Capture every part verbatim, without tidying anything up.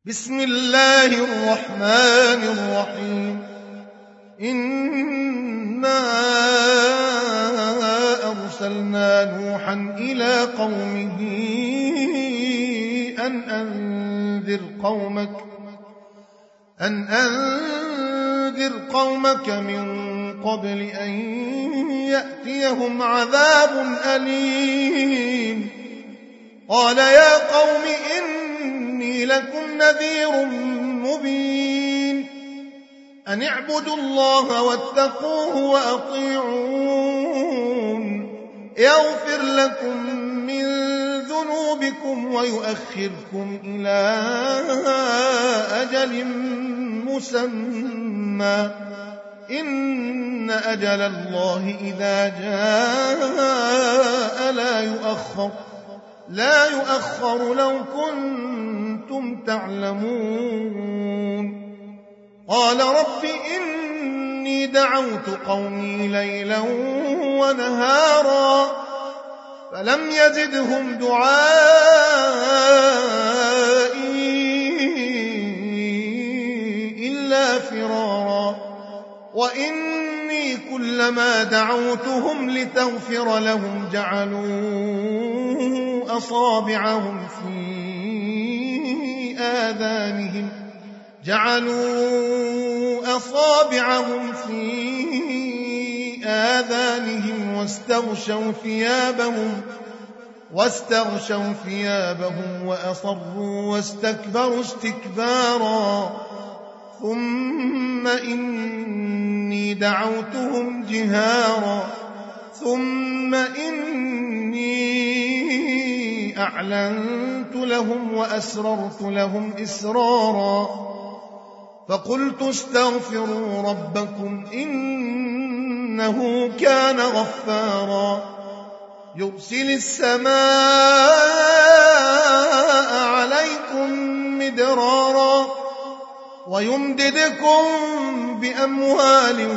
بسم الله الرحمن الرحيم إنا أرسلنا نوحا إلى قومه أن أنذر قومك أن أنذر قومك من قبل أن يأتيهم عذاب أليم قال يا قوم إني لكم نذير مبين أن اعبدوا الله واتقوه وأطيعون يغفر لكم من ذنوبكم ويؤخركم إلى أجل مسمى إن أجل الله إذا جاء لا يؤخر لا يؤخر لو كنتم تعلمون قال رب إني دعوت قومي ليلا ونهارا فلم يزدهم دعائي إلا فرارا وإني كلما دعوتهم لتغفر لهم جعلوا أصابعهم في آذانهم جعلوا أصابعهم في آذانهم واستغشوا ثيابهم واستغشوا ثيابهم وأصروا واستكبروا استكبارا ثم إني دعوتهم جهارا ثم إني أعلنت لهم وأسررت لهم إسرارا فقلت استغفروا ربكم إنه كان غفارا يرسل السماء عليكم مدرارا ويمددكم بأموال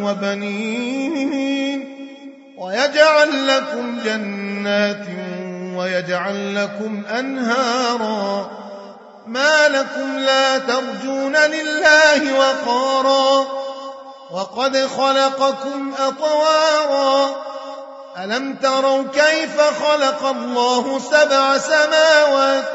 وبنين ويجعل لكم جنات ويجعل لكم أنهارا ما لكم لا ترجون لله وقارا وقد خلقكم أطوارا ألم تروا كيف خلق الله سبع سماوات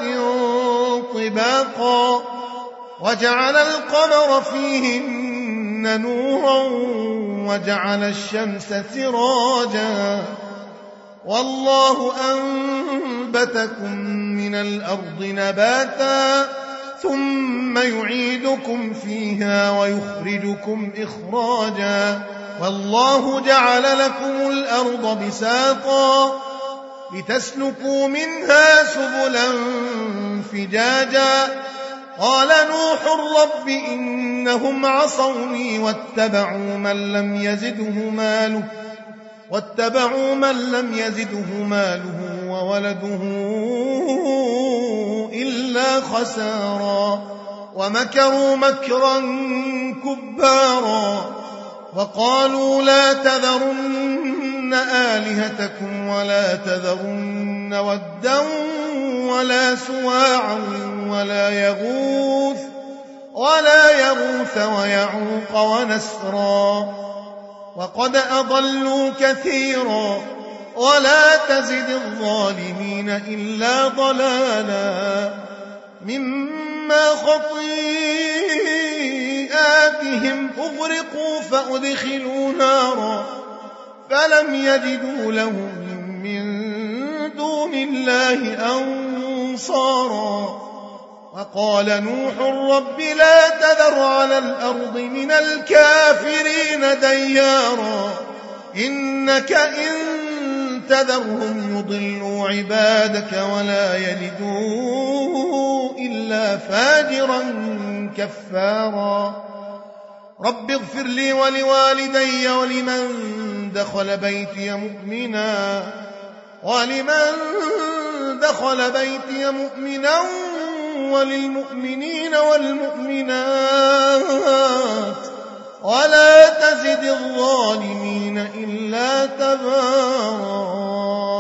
طباقا وجعل القمر فيهن نورا وجعل الشمس سراجا والله أنبتكم من الأرض نباتا ثم يعيدكم فيها ويخرجكم إخراجا والله جعل لكم الأرض بساطا لتسلكوا منها سبلا فجاجا قال نوح رب إنهم عصوني واتبعوا من لم يزده ماله واتبعوا من لم يزده ماله وولده إلا خسارا ومكروا مكرا كبارا وقالوا لا تذرن آلهتكم ولا تذرن ودا ولا سواعا ولا يغوث ولا يغوث ويعوق ونسرا وقد أضلوا كثيرا ولا تزد الظالمين إلا ضلالا مما خطيئاتهم أغرقوا فأدخلوا نارا فلم يجدوا لهم من دون الله أنصارا وقال نوح رب لا تذر على الأرض من الكافرين ديارا إنك إن تذرهم يضلوا عبادك ولا يلدوا إلا فاجرا كفارا رب اغفر لي ولوالدي ولمن دخل بيتي مؤمنا ولمن دخل بيتي مؤمنا وللمؤمنين والمؤمنات ولا تزد الظالمين إلا تبارا.